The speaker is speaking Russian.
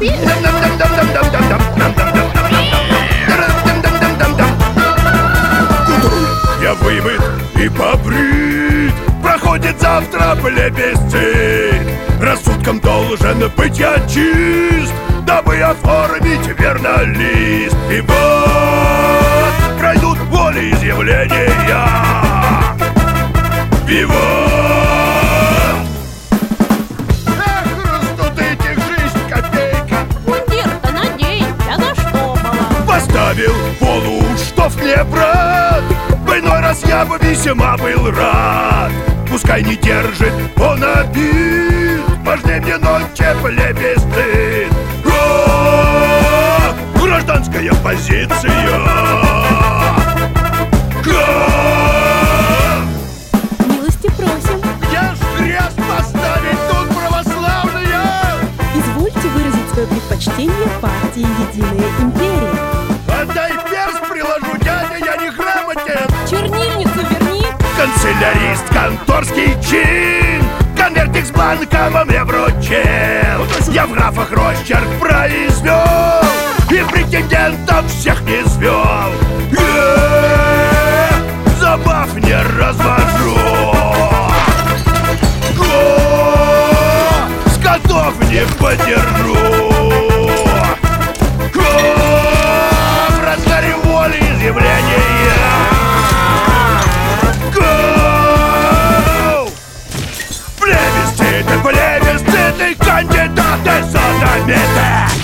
Я вымыт и побрит, проходит завтра плебисцит. Рассудком должен быть я чист, дабы оформить верно лист. И вот пройдут волеизъявления. Виват! Эх, раздутых жизнь копейка. Мундир-то надень, я заштопала. Поставил полу, штоф не брат. В иной раз я бы весьма был рад. Пускай не держит он обид, важнее мне ночи плебисцит. Гражданская позиция. Милости просим. Где ж крест поставить тут православные? Извольте выразить свое предпочтение партии «Единая империя». Отдай перст, приложу, дядя, я не грамотен. Чернильницу верни. Канцелярист, конторский чин, конвертик с бланком мне вручил. Я в графах росчерк произвел и претендентов всех не свел. Забав не развожу, скотов не подержу. В разгаре волеизъявления. Плебисциты, кандидаты, садомиты.